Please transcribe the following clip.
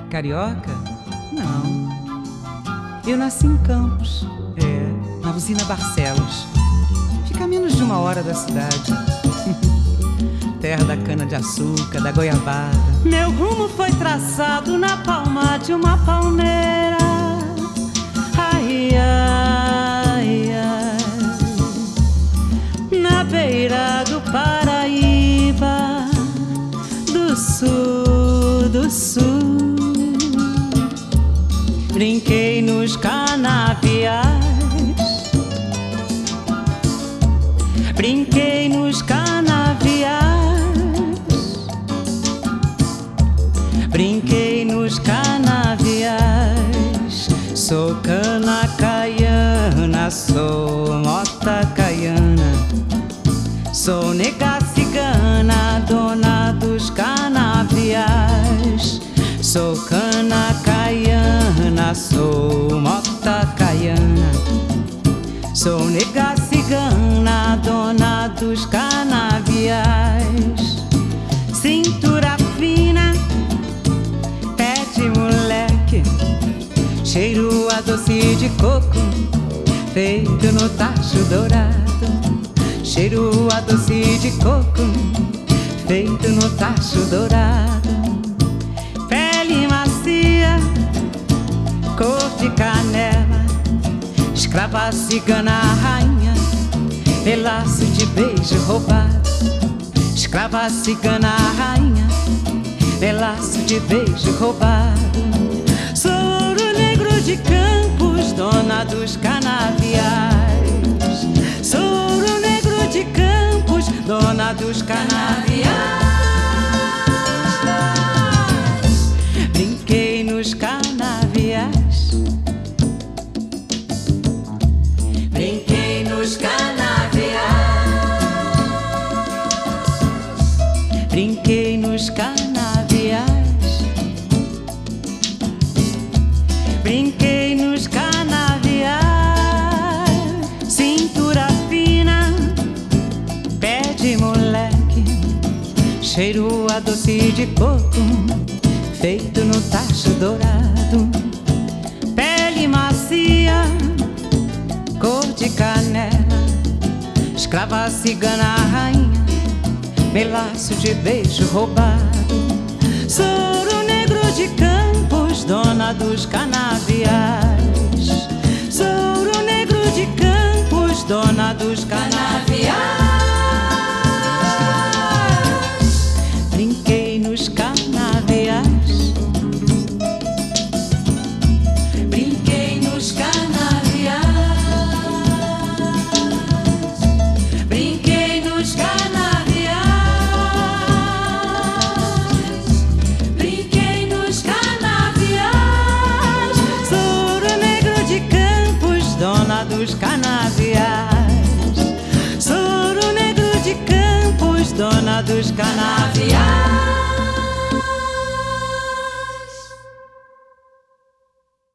Carioca? Não. Eu nasci em Campos, na usina Barcelos. Fica a menos de 1 hora da cidade. Terra da cana-de-açúcar, da goiabada. Meu rumo foi traçado na palma de uma palmeira. Ai, ai, ai. Na beira do Paraíba, do sul, do sul. Brinquei nos canaviais. Brinquei nos canaviais. Brinquei nos canaviais. Sou cana caiana, sou mota caiana, sou nega cigana, dona dos canaviais. Sou cana caiana, sou mota caiana, sou nega cigana, dona dos canaviais. Cintura fina, pé de moleque, cheiro a doce de coco, feito no tacho dourado. Cheiro a doce de coco, feito no tacho dourado. Pele macia, cor de canela, escrava cigana rainha, pedaço de beijo roubado. Escrava cigana rainha, pedaço de beijo roubado. Sou ouro negro de Campos, dona dos canaviais. Sou ouro negro de Campos, dona dos canaviais. Brinquei nos canaviais. Brinquei nos canaviais. Brinquei nos canaviais. Brinquei nos canaviais. Cintura fina, pé de moleque, cheiro a doce de coco, feito no tacho dourado. Pele macia, cor de canela, escrava cigana rainha, pedaço de beijo roubado. Sou ouro negro de Campos, dona dos canaviais. Sou ouro negro de Campos, dona dos canaviais. Brinquei nos canaviais. Brinquei nos canaviais. Brinquei nos canaviais. Brinquei nos canaviais. Sou ouro negro de Campos, dona dos canaviais. Sou ouro negro de Campos, dona dos canaviais.